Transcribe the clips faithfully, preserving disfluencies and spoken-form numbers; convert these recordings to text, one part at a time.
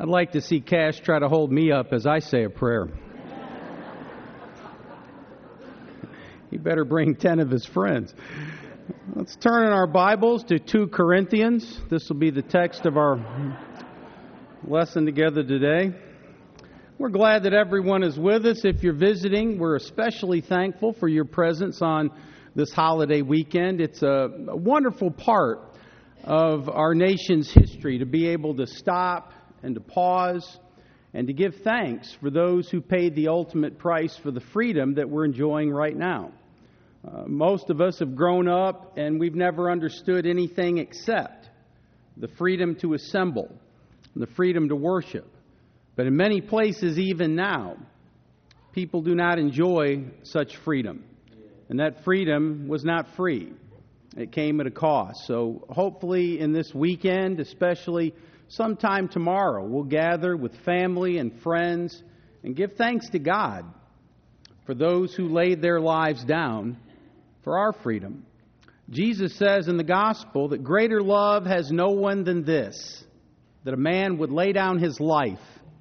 I'd like to see Cash try to hold me up as I say a prayer. He better bring ten of his friends. Let's turn in our Bibles to Second Corinthians. This will be the text of our lesson together today. We're glad that everyone is with us. If you're visiting, we're especially thankful for your presence on this holiday weekend. It's a, a wonderful part of our nation's history to be able to stop and to pause and to give thanks for those who paid the ultimate price for the freedom that we're enjoying right now. Uh, most of us have grown up and we've never understood anything except the freedom to assemble, the freedom to worship. But in many places, even now, people do not enjoy such freedom. And that freedom was not free. It came at a cost. So hopefully in this weekend, especially sometime tomorrow, we'll gather with family and friends and give thanks to God for those who laid their lives down for our freedom. Jesus says in the gospel that greater love has no one than this, that a man would lay down his life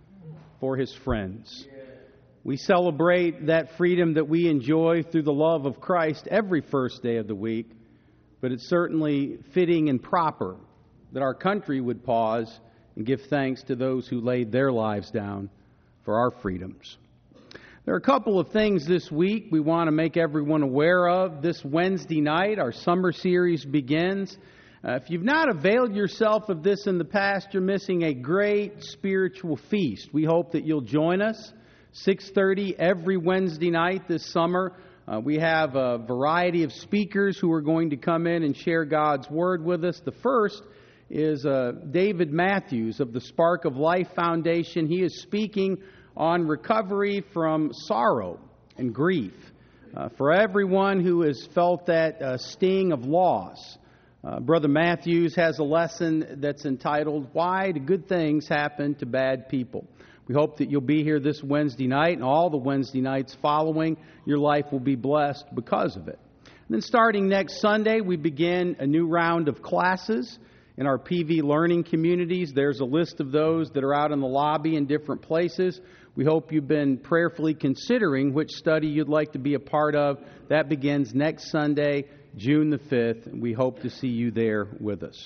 for his friends. We celebrate that freedom that we enjoy through the love of Christ every first day of the week, but it's certainly fitting and proper that our country would pause and give thanks to those who laid their lives down for our freedoms. There are a couple of things this week we want to make everyone aware of. This Wednesday night, our summer series begins. Uh, if you've not availed yourself of this in the past, you're missing a great spiritual feast. We hope that you'll join us. six thirty every Wednesday night this summer. Uh, we have a variety of speakers who are going to come in and share God's Word with us. The first is uh, David Matthews of the Spark of Life Foundation. He is speaking on recovery from sorrow and grief. Uh, for everyone who has felt that uh, sting of loss, uh, Brother Matthews has a lesson that's entitled, Why Do Good Things Happen to Bad People? We hope that you'll be here this Wednesday night and all the Wednesday nights following. Your life will be blessed because of it. And then starting next Sunday, we begin a new round of classes in our P V learning communities. There's a list of those that are out in the lobby in different places. We hope you've been prayerfully considering which study you'd like to be a part of. That begins next Sunday, June the fifth, and we hope to see you there with us.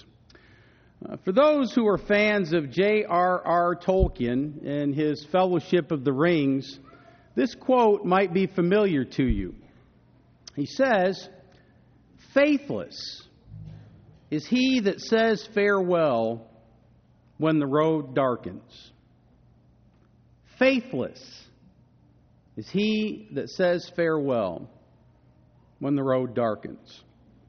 Uh, for those who are fans of J R R Tolkien and his Fellowship of the Rings, this quote might be familiar to you. He says, "Faithless is he that says farewell when the road darkens." Faithless is he that says farewell when the road darkens.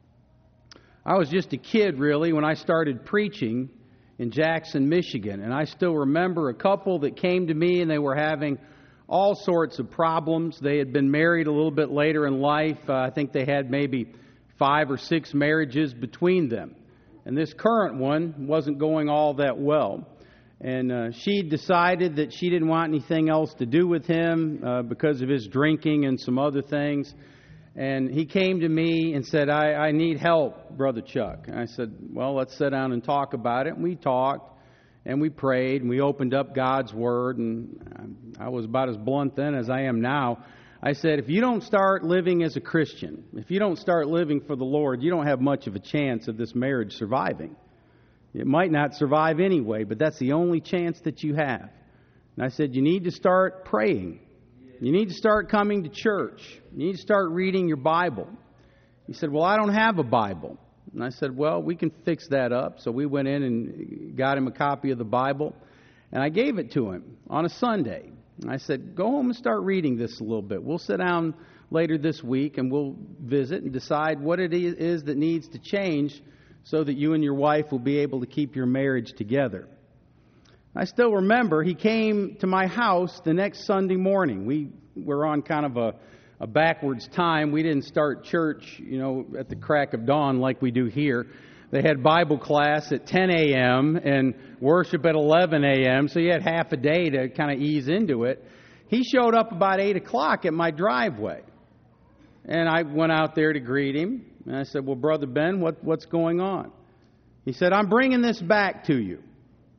I was just a kid, really, when I started preaching in Jackson, Michigan. And I still remember a couple that came to me and they were having all sorts of problems. They had been married a little bit later in life. Uh, I think they had maybe five or six marriages between them. And this current one wasn't going all that well. And uh, she decided that she didn't want anything else to do with him uh, because of his drinking and some other things. And he came to me and said, I, I need help, Brother Chuck. And I said, well, let's sit down and talk about it. And we talked and we prayed and we opened up God's Word. And I was about as blunt then as I am now. I said, if you don't start living as a Christian, if you don't start living for the Lord, you don't have much of a chance of this marriage surviving. It might not survive anyway, but that's the only chance that you have. And I said, you need to start praying. You need to start coming to church. You need to start reading your Bible. He said, well, I don't have a Bible. And I said, well, we can fix that up. So we went in and got him a copy of the Bible. And I gave it to him on a Sunday. And I said, go home and start reading this a little bit. We'll sit down later this week and we'll visit and decide what it is that needs to change so that you and your wife will be able to keep your marriage together. I still remember he came to my house the next Sunday morning. We were on kind of a, a backwards time. We didn't start church, you know, at the crack of dawn like we do here. They had Bible class at ten a.m. and worship at eleven a.m., so you had half a day to kind of ease into it. He showed up about eight o'clock at my driveway. And I went out there to greet him. And I said, well, Brother Ben, what, what's going on? He said, I'm bringing this back to you.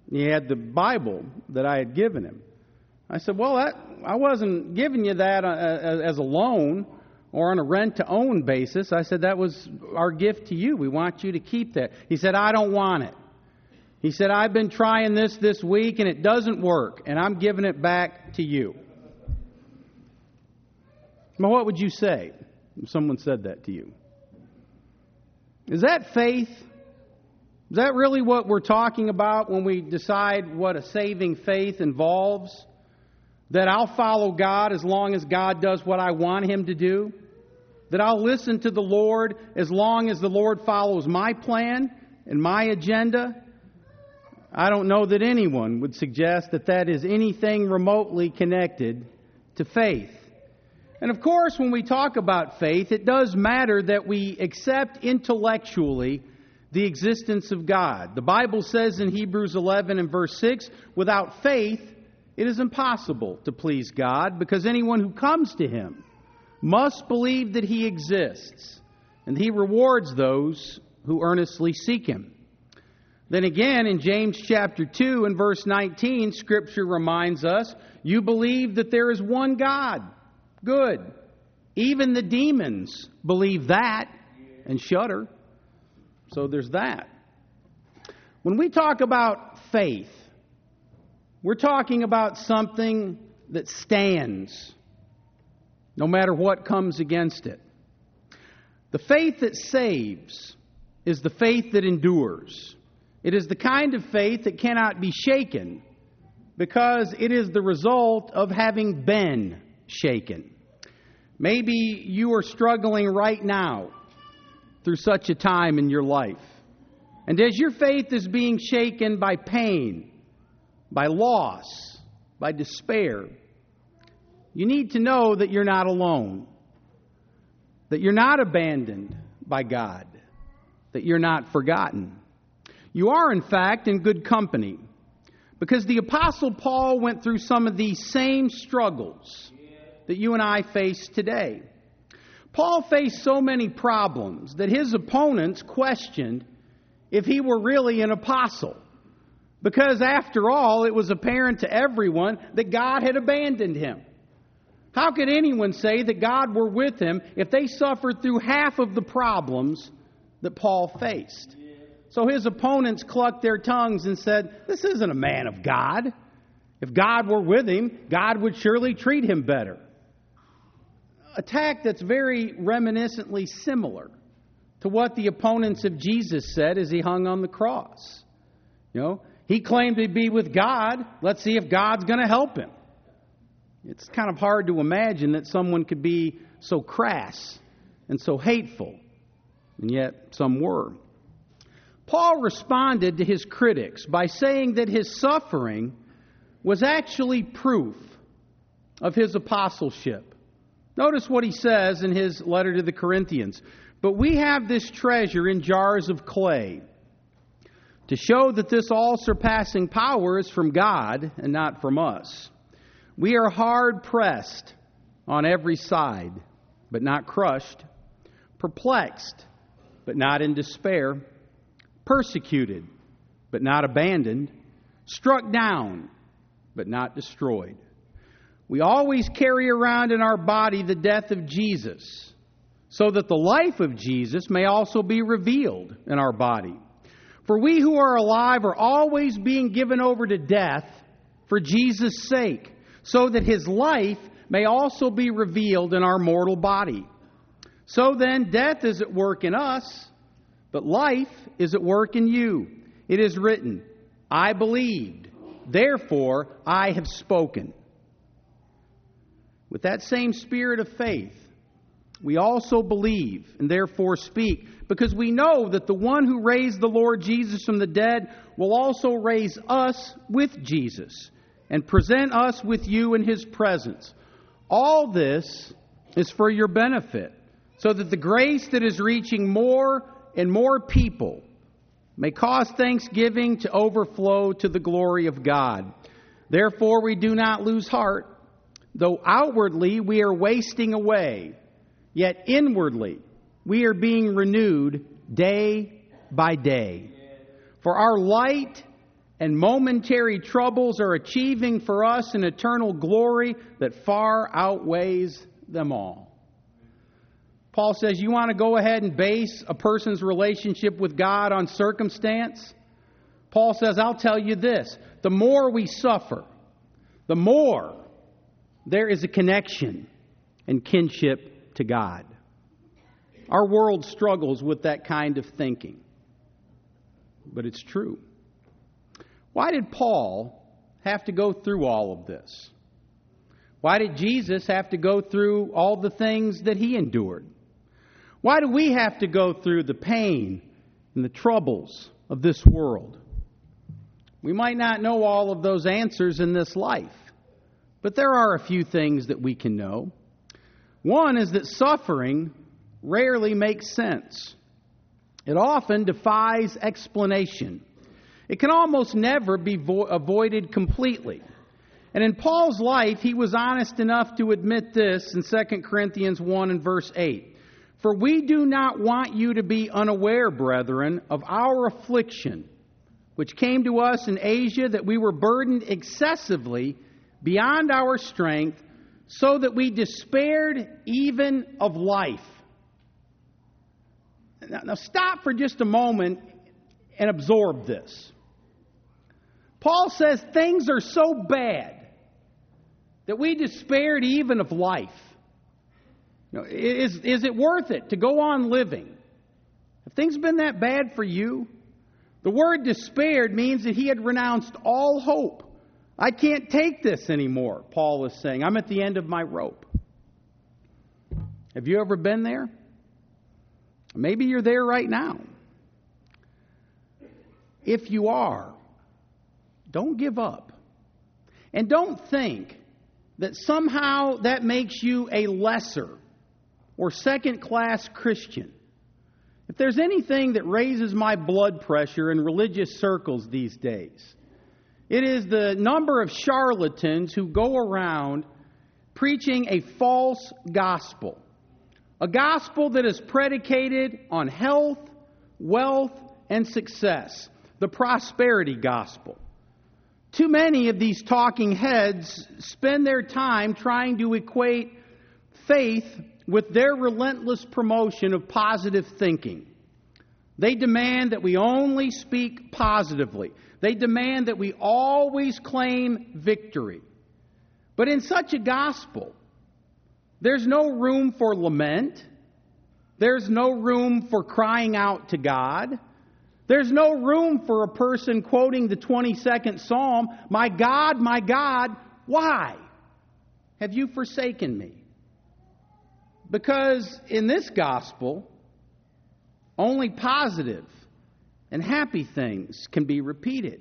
He had the Bible that I had given him. I said, well, that, I wasn't giving you that as a loan or on a rent-to-own basis. I said, that was our gift to you. We want you to keep that. He said, I don't want it. He said, I've been trying this this week and it doesn't work, and I'm giving it back to you. Now, what would you say if someone said that to you? Is that faith? Is that really what we're talking about when we decide what a saving faith involves? That I'll follow God as long as God does what I want Him to do? That I'll listen to the Lord as long as the Lord follows my plan and my agenda? I don't know that anyone would suggest that that is anything remotely connected to faith. And of course, when we talk about faith, it does matter that we accept intellectually the existence of God. The Bible says in Hebrews eleven and verse six, without faith, it is impossible to please God, because anyone who comes to Him must believe that He exists, and He rewards those who earnestly seek Him. Then again, in James chapter two and verse nineteen, Scripture reminds us, you believe that there is one God. Good. Even the demons believe that and shudder. So there's that. When we talk about faith, we're talking about something that stands no matter what comes against it. The faith that saves is the faith that endures. It is the kind of faith that cannot be shaken because it is the result of having been shaken. Maybe you are struggling right now through such a time in your life. And as your faith is being shaken by pain, by loss, by despair, you need to know that you're not alone, that you're not abandoned by God, that you're not forgotten. You are, in fact, in good company, because the Apostle Paul went through some of these same struggles that you and I face today. Paul faced so many problems that his opponents questioned if he were really an apostle. Because after all, it was apparent to everyone that God had abandoned him. How could anyone say that God were with him if they suffered through half of the problems that Paul faced? So his opponents clucked their tongues and said, this isn't a man of God. If God were with him, God would surely treat him better. Attack that's very reminiscently similar to what the opponents of Jesus said as he hung on the cross. You know, he claimed to be with God. Let's see if God's going to help him. It's kind of hard to imagine that someone could be so crass and so hateful, and yet some were. Paul responded to his critics by saying that his suffering was actually proof of his apostleship. Notice what he says in his letter to the Corinthians. But we have this treasure in jars of clay to show that this all-surpassing power is from God and not from us. We are hard-pressed on every side, but not crushed, perplexed, but not in despair, persecuted, but not abandoned, struck down, but not destroyed. We always carry around in our body the death of Jesus, so that the life of Jesus may also be revealed in our body. For we who are alive are always being given over to death for Jesus' sake, so that His life may also be revealed in our mortal body. So then, death is at work in us, but life is at work in you. It is written, I believed, therefore I have spoken. With that same spirit of faith, we also believe and therefore speak, because we know that the one who raised the Lord Jesus from the dead will also raise us with Jesus and present us with you in His presence. All this is for your benefit, so that the grace that is reaching more and more people may cause thanksgiving to overflow to the glory of God. Therefore we do not lose heart. Though outwardly we are wasting away, yet inwardly we are being renewed day by day. For our light and momentary troubles are achieving for us an eternal glory that far outweighs them all. Paul says, you want to go ahead and base a person's relationship with God on circumstance? Paul says, I'll tell you this. The more we suffer, the more there is a connection and kinship to God. Our world struggles with that kind of thinking. But it's true. Why did Paul have to go through all of this? Why did Jesus have to go through all the things that he endured? Why do we have to go through the pain and the troubles of this world? We might not know all of those answers in this life, but there are a few things that we can know. One is that suffering rarely makes sense. It often defies explanation. It can almost never be vo- avoided completely. And in Paul's life, he was honest enough to admit this in Second Corinthians one and verse eight. For we do not want you to be unaware, brethren, of our affliction, which came to us in Asia, that we were burdened excessively beyond our strength, so that we despaired even of life. Now, now stop for just a moment and absorb this. Paul says things are so bad that we despaired even of life. You know, is, is it worth it to go on living? Have things been that bad for you? The word despaired means that he had renounced all hope. I can't take this anymore, Paul is saying. I'm at the end of my rope. Have you ever been there? Maybe you're there right now. If you are, don't give up. And don't think that somehow that makes you a lesser or second-class Christian. If there's anything that raises my blood pressure in religious circles these days, it is the number of charlatans who go around preaching a false gospel. A gospel that is predicated on health, wealth, and success. The prosperity gospel. Too many of these talking heads spend their time trying to equate faith with their relentless promotion of positive thinking. They demand that we only speak positively. They demand that we always claim victory. But in such a gospel, there's no room for lament. There's no room for crying out to God. There's no room for a person quoting the twenty-second Psalm, "My God, my God, why have you forsaken me?" Because in this gospel, only positive and happy things can be repeated.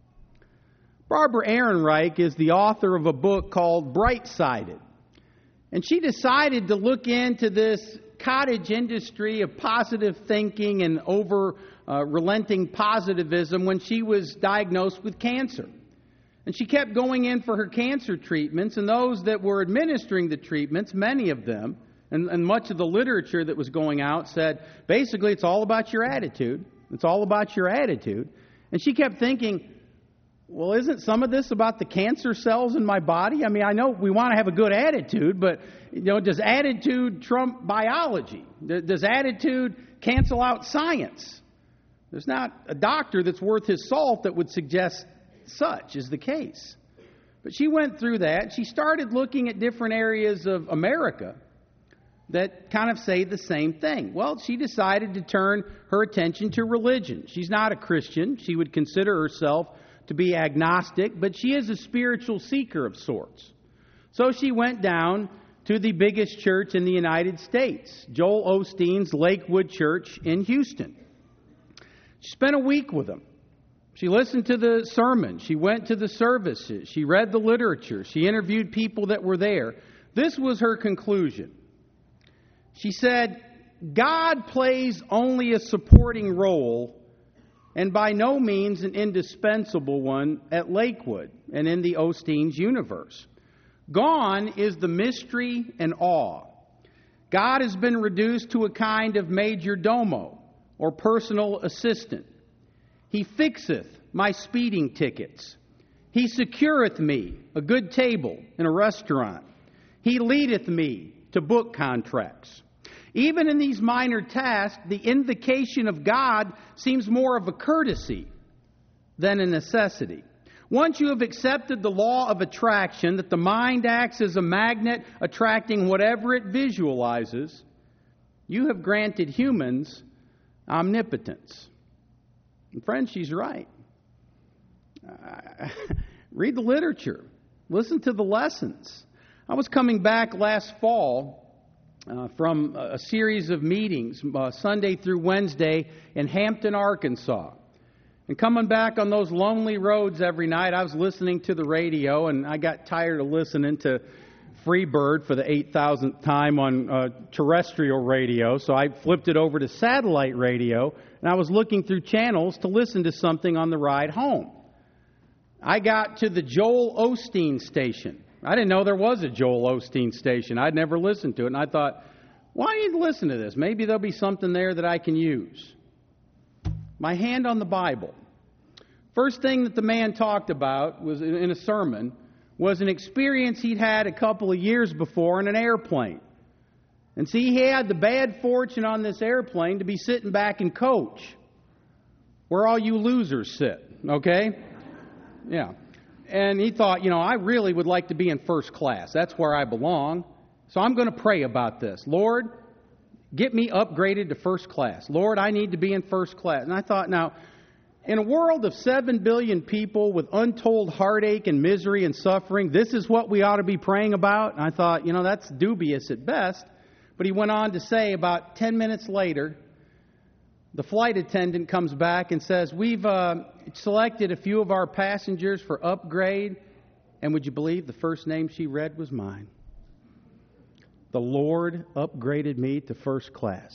Barbara Ehrenreich is the author of a book called Bright-Sided. And she decided to look into this cottage industry of positive thinking and over uh, relenting positivism when she was diagnosed with cancer. And she kept going in for her cancer treatments, and those that were administering the treatments, many of them, and, and much of the literature that was going out said, basically, it's all about your attitude. It's all about your attitude. And she kept thinking, well, isn't some of this about the cancer cells in my body? I mean, I know we want to have a good attitude, but, you know, does attitude trump biology? Does attitude cancel out science? There's not a doctor that's worth his salt that would suggest such is the case. But she went through that. She started looking at different areas of America that kind of say the same thing. Well, she decided to turn her attention to religion. She's not a Christian. She would consider herself to be agnostic, but she is a spiritual seeker of sorts. So she went down to the biggest church in the United States, Joel Osteen's Lakewood Church in Houston. She spent a week with him. She listened to the sermon. She went to the services. She read the literature. She interviewed people that were there. This was her conclusion. She said, God plays only a supporting role and by no means an indispensable one at Lakewood and in the Osteen's universe. Gone is the mystery and awe. God has been reduced to a kind of major domo or personal assistant. He fixeth my speeding tickets. He secureth me a good table in a restaurant. He leadeth me to book contracts. Even in these minor tasks, the invocation of God seems more of a courtesy than a necessity. Once you have accepted the law of attraction, that the mind acts as a magnet, attracting whatever it visualizes, you have granted humans omnipotence. And friends, she's right. Uh, read the literature. Listen to the lessons. I was coming back last fall uh, from a series of meetings, uh, Sunday through Wednesday, in Hampton, Arkansas. And coming back on those lonely roads every night, I was listening to the radio, and I got tired of listening to Freebird for the eight thousandth time on uh, terrestrial radio, so I flipped it over to satellite radio, and I was looking through channels to listen to something on the ride home. I got to the Joel Osteen station. I didn't know there was a Joel Osteen station. I'd never listened to it, and I thought, well, I need to listen to this. Maybe there'll be something there that I can use. My hand on the Bible. First thing that the man talked about was in a sermon was an experience he'd had a couple of years before in an airplane. And see, he had the bad fortune on this airplane to be sitting back in coach, where all you losers sit, okay? Yeah. And he thought, you know, I really would like to be in first class. That's where I belong. So I'm going to pray about this. Lord, get me upgraded to first class. Lord, I need to be in first class. And I thought, now, in a world of seven billion people with untold heartache and misery and suffering, this is what we ought to be praying about? And I thought, you know, that's dubious at best. But he went on to say about ten minutes later, the flight attendant comes back and says, we've uh, selected a few of our passengers for upgrade. And would you believe the first name she read was mine? The Lord upgraded me to first class.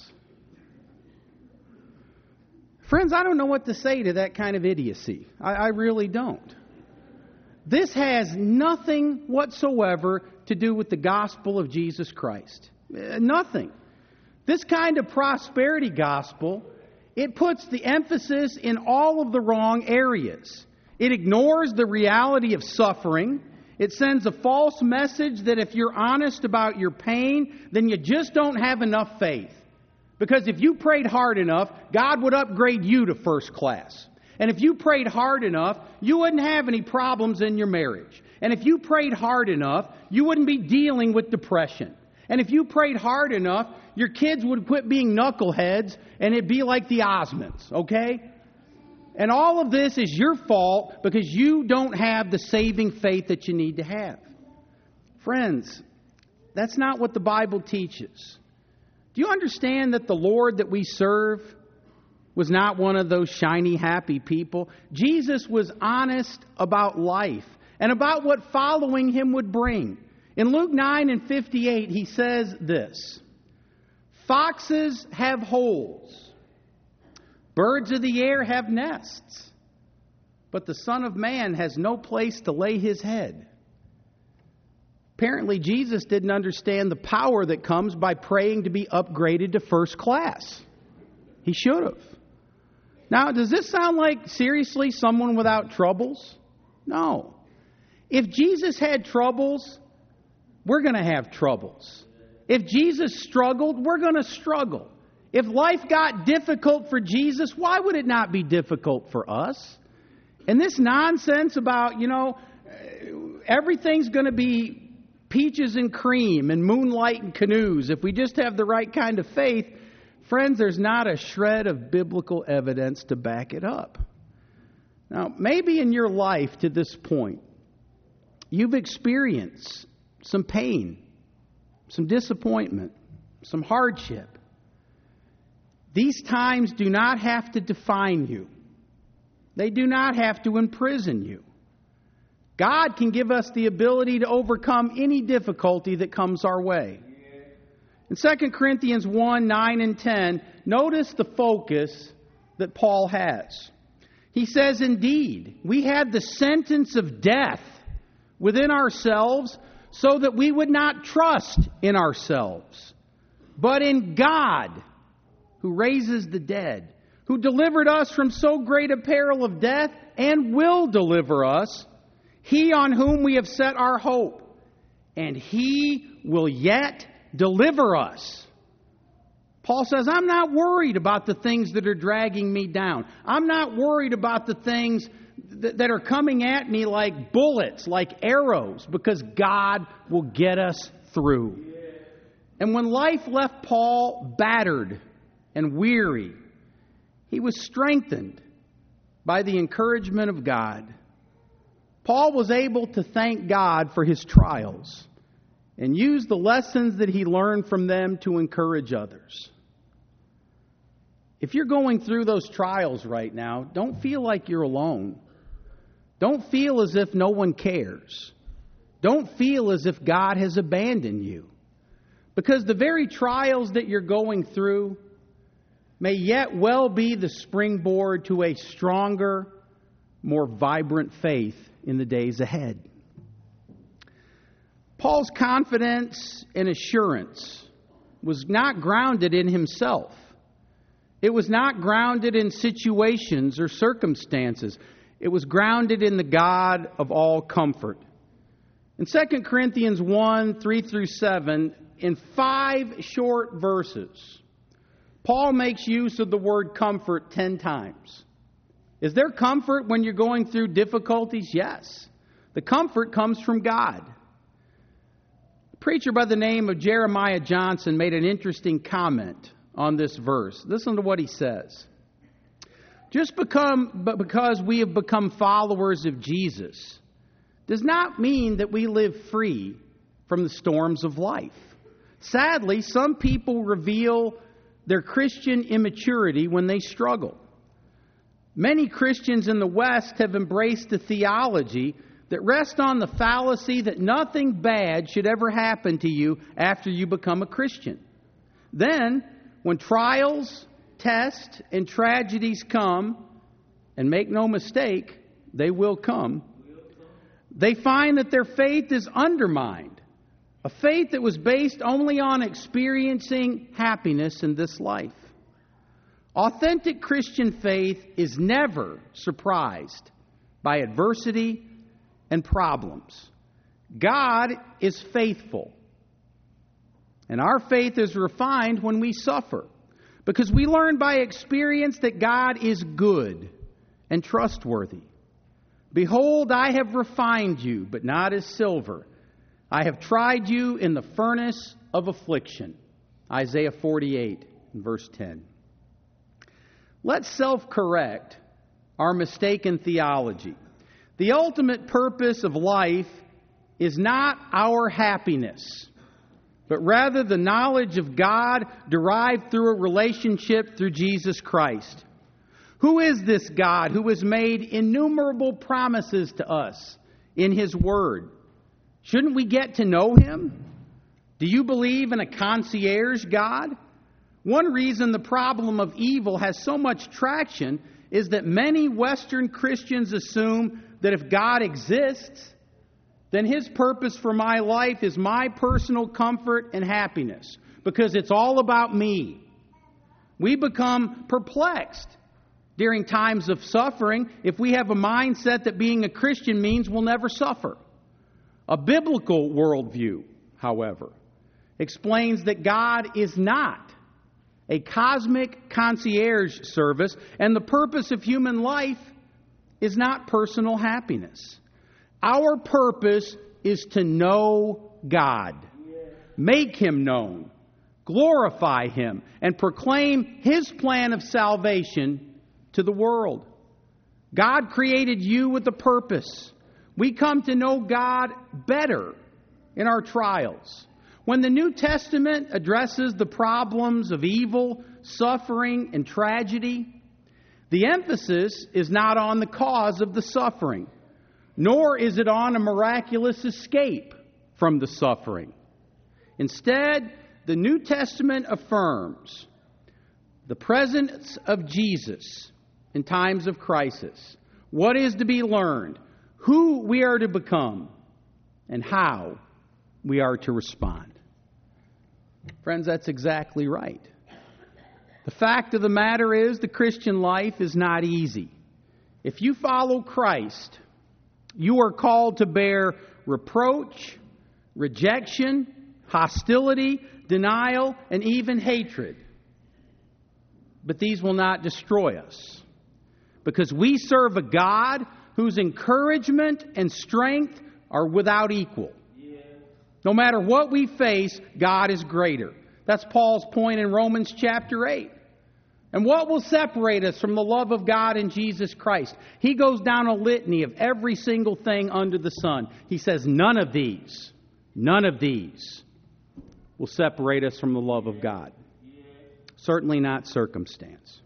Friends, I don't know what to say to that kind of idiocy. I, I really don't. This has nothing whatsoever to do with the gospel of Jesus Christ. Uh, nothing. This kind of prosperity gospel, it puts the emphasis in all of the wrong areas. It ignores the reality of suffering. It sends a false message that if you're honest about your pain, then you just don't have enough faith. Because if you prayed hard enough, God would upgrade you to first class. And if you prayed hard enough, you wouldn't have any problems in your marriage. And if you prayed hard enough, you wouldn't be dealing with depression. And if you prayed hard enough, your kids would quit being knuckleheads and it'd be like the Osmonds, okay? And all of this is your fault because you don't have the saving faith that you need to have. Friends, that's not what the Bible teaches. Do you understand that the Lord that we serve was not one of those shiny, happy people? Jesus was honest about life and about what following Him would bring. In Luke nine and fifty-eight, He says this, foxes have holes, birds of the air have nests, but the Son of Man has no place to lay His head. Apparently, Jesus didn't understand the power that comes by praying to be upgraded to first class. He should have. Now, does this sound like, seriously, someone without troubles? No. If Jesus had troubles, we're going to have troubles. If Jesus struggled, we're going to struggle. If life got difficult for Jesus, why would it not be difficult for us? And this nonsense about, you know, everything's going to be peaches and cream and moonlight and canoes if we just have the right kind of faith, friends, there's not a shred of biblical evidence to back it up. Now, maybe in your life to this point, you've experienced some pain, some disappointment, some hardship. These times do not have to define you. They do not have to imprison you. God can give us the ability to overcome any difficulty that comes our way. In Second Corinthians one, nine and ten, notice the focus that Paul has. He says, indeed, we had the sentence of death within ourselves so that we would not trust in ourselves, but in God who raises the dead, who delivered us from so great a peril of death and will deliver us, He on whom we have set our hope, and He will yet deliver us. Paul says, I'm not worried about the things that are dragging me down. I'm not worried about the things th- that are coming at me like bullets, like arrows, because God will get us through. And when life left Paul battered and weary, he was strengthened by the encouragement of God. Paul was able to thank God for his trials and use the lessons that he learned from them to encourage others. If you're going through those trials right now, don't feel like you're alone. Don't feel as if no one cares. Don't feel as if God has abandoned you. Because the very trials that you're going through may yet well be the springboard to a stronger, more vibrant faith in the days ahead. Paul's confidence and assurance was not grounded in himself. It was not grounded in situations or circumstances. It was grounded in the God of all comfort. In Second Corinthians one, three through seven, in five short verses, Paul makes use of the word comfort ten times. Is there comfort when you're going through difficulties? Yes. The comfort comes from God. A preacher by the name of Jeremiah Johnson made an interesting comment on this verse. Listen to what he says. Just become, but because we have become followers of Jesus does not mean that we live free from the storms of life. Sadly, some people reveal their Christian immaturity when they struggle. Many Christians in the West have embraced a theology that rests on the fallacy that nothing bad should ever happen to you after you become a Christian. Then, when trials, tests, and tragedies come, and make no mistake, they will come, they find that their faith is undermined. A faith that was based only on experiencing happiness in this life. Authentic Christian faith is never surprised by adversity and problems. God is faithful. And our faith is refined when we suffer, because we learn by experience that God is good and trustworthy. Behold, I have refined you, but not as silver. I have tried you in the furnace of affliction. Isaiah forty-eight, verse ten. Let's self-correct our mistaken theology. The ultimate purpose of life is not our happiness, but rather the knowledge of God derived through a relationship through Jesus Christ. Who is this God who has made innumerable promises to us in His Word? Shouldn't we get to know Him? Do you believe in a concierge God? One reason the problem of evil has so much traction is that many Western Christians assume that if God exists, then His purpose for my life is my personal comfort and happiness, because it's all about me. We become perplexed during times of suffering if we have a mindset that being a Christian means we'll never suffer. A biblical worldview, however, explains that God is not a cosmic concierge service, and the purpose of human life is not personal happiness. Our purpose is to know God, make Him known, glorify Him, and proclaim His plan of salvation to the world. God created you with a purpose. We come to know God better in our trials. When the New Testament addresses the problems of evil, suffering, and tragedy, the emphasis is not on the cause of the suffering, nor is it on a miraculous escape from the suffering. Instead, the New Testament affirms the presence of Jesus in times of crisis, what is to be learned, who we are to become, and how we are to respond. Friends, that's exactly right. The fact of the matter is, the Christian life is not easy. If you follow Christ, you are called to bear reproach, rejection, hostility, denial, and even hatred. But these will not destroy us, because we serve a God whose encouragement and strength are without equal. No matter what we face, God is greater. That's Paul's point in Romans chapter eight. And what will separate us from the love of God in Jesus Christ? He goes down a litany of every single thing under the sun. He says, none of these, none of these will separate us from the love of God. Certainly not circumstance.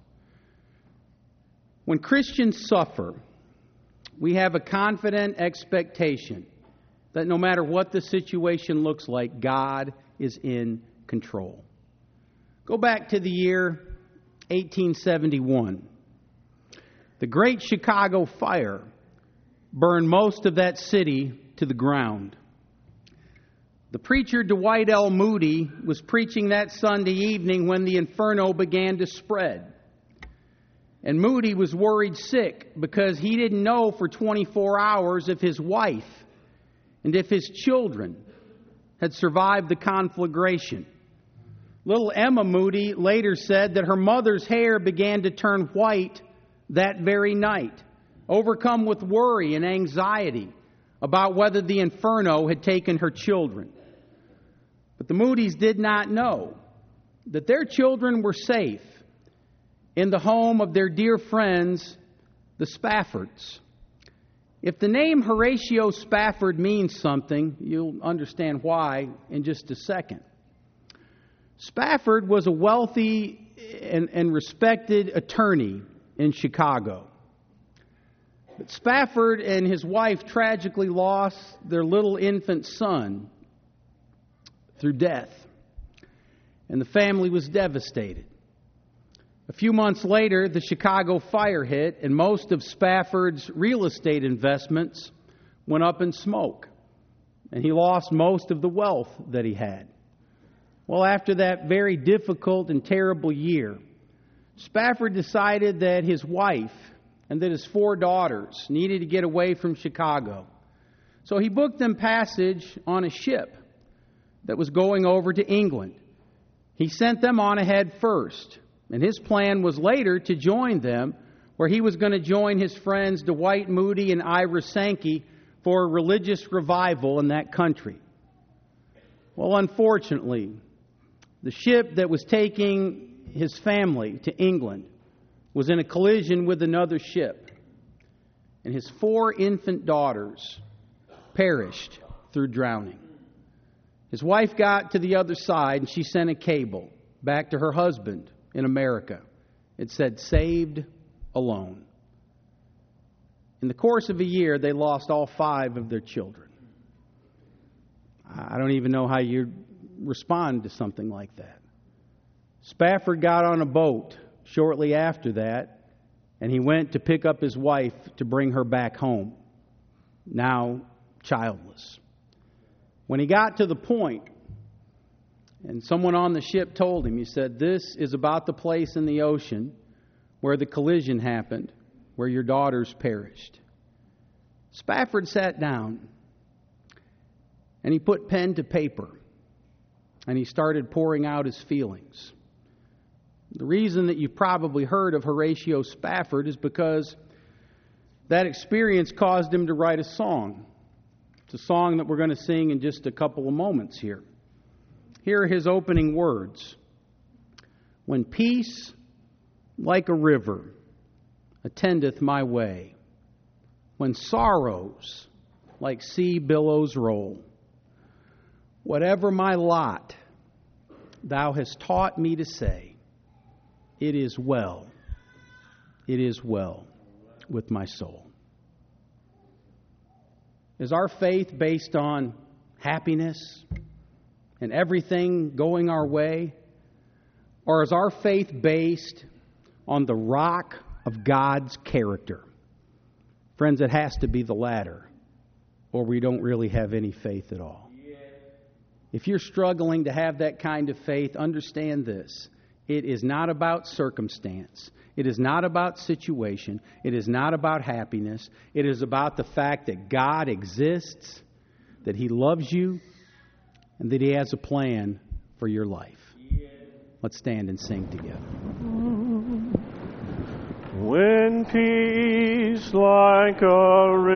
When Christians suffer, we have a confident expectation that no matter what the situation looks like, God is in control. Go back to the year eighteen seventy-one. The Great Chicago Fire burned most of that city to the ground. The preacher Dwight L. Moody was preaching that Sunday evening when the inferno began to spread. And Moody was worried sick because he didn't know for twenty-four hours if his wife and if his children had survived the conflagration. Little Emma Moody later said that her mother's hair began to turn white that very night, overcome with worry and anxiety about whether the inferno had taken her children. But the Moodys did not know that their children were safe in the home of their dear friends, the Spaffords. If the name Horatio Spafford means something, you'll understand why in just a second. Spafford was a wealthy and, and respected attorney in Chicago. But Spafford and his wife tragically lost their little infant son through death, and the family was devastated. A few months later, the Chicago fire hit, and most of Spafford's real estate investments went up in smoke, and he lost most of the wealth that he had. Well, after that very difficult and terrible year, Spafford decided that his wife and that his four daughters needed to get away from Chicago. So he booked them passage on a ship that was going over to England. He sent them on ahead first, and his plan was later to join them, where he was going to join his friends Dwight Moody and Ira Sankey for a religious revival in that country. Well, unfortunately, the ship that was taking his family to England was in a collision with another ship, and his four infant daughters perished through drowning. His wife got to the other side, and she sent a cable back to her husband in America. It said, "Saved alone." In the course of a year, they lost all five of their children. I don't even know how you respond to something like that. Spafford got on a boat shortly after that, and he went to pick up his wife to bring her back home, now childless. When he got to the point, and someone on the ship told him, he said, "This is about the place in the ocean where the collision happened, where your daughters perished." Spafford sat down, and he put pen to paper, and he started pouring out his feelings. The reason that you've probably heard of Horatio Spafford is because that experience caused him to write a song. It's a song that we're going to sing in just a couple of moments here. Here are his opening words. "When peace, like a river, attendeth my way, when sorrows, like sea billows roll, whatever my lot, thou hast taught me to say, it is well, it is well with my soul." Is our faith based on happiness and everything going our way? Or is our faith based on the rock of God's character? Friends, it has to be the latter, or we don't really have any faith at all. If you're struggling to have that kind of faith, understand this. It is not about circumstance. It is not about situation. It is not about happiness. It is about the fact that God exists, that He loves you, and that He has a plan for your life. Let's stand and sing together. When peace like a